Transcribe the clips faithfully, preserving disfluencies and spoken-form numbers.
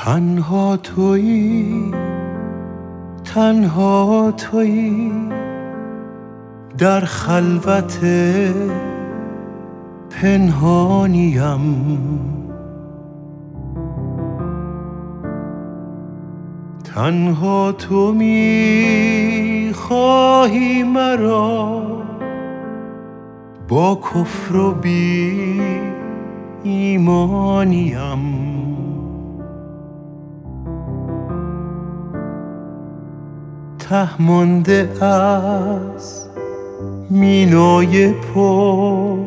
تنها تویی، تنها تویی در خلوت پنهانیم. تنها تو می خواهی مرا با کفر و بی ایمانیم. ته مانده از مینای پر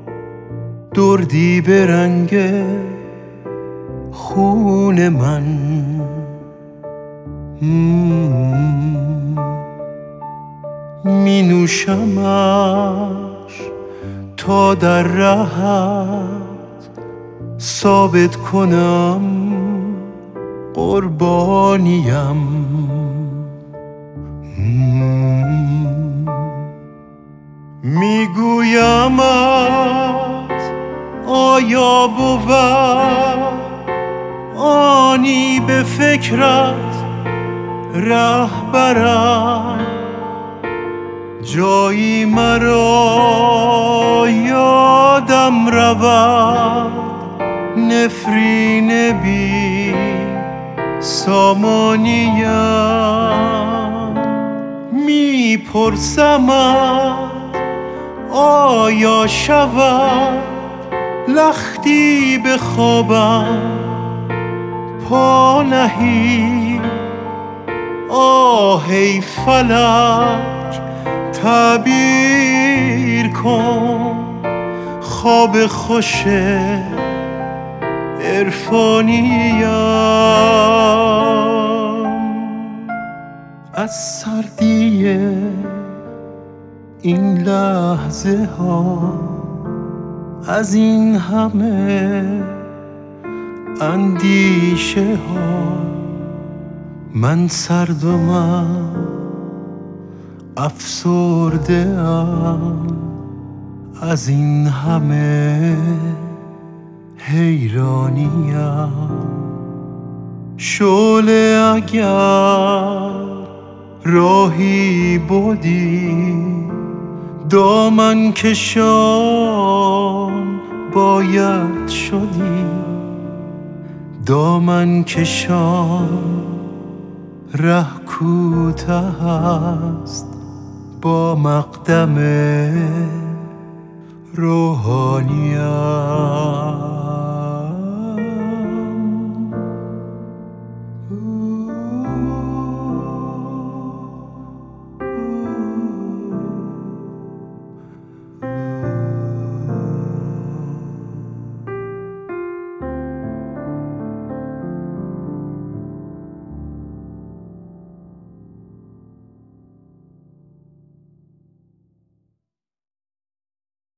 دردی به رنگ خون من. می نوشمش تا در رهت ثابت کنم قربانیم. میگویمت آیا بود آنی به فکرت رهبرم، جایی مرا یادم رود نفرین بی سامانیم. میپرسمت آیا شود لختی به خوابم پا نهی؟ آه ای فلک تعبیر کن خواب خوش عرفانیم. از سردی این لحظه ها، از این همه اندیشه ها، من سرد و من افسرده ام. از این همه حیرانیم. شعله اگر راهی بودی دامن کشان باید شدی. دامن کشان ره کوته است با مقدم روحانیت.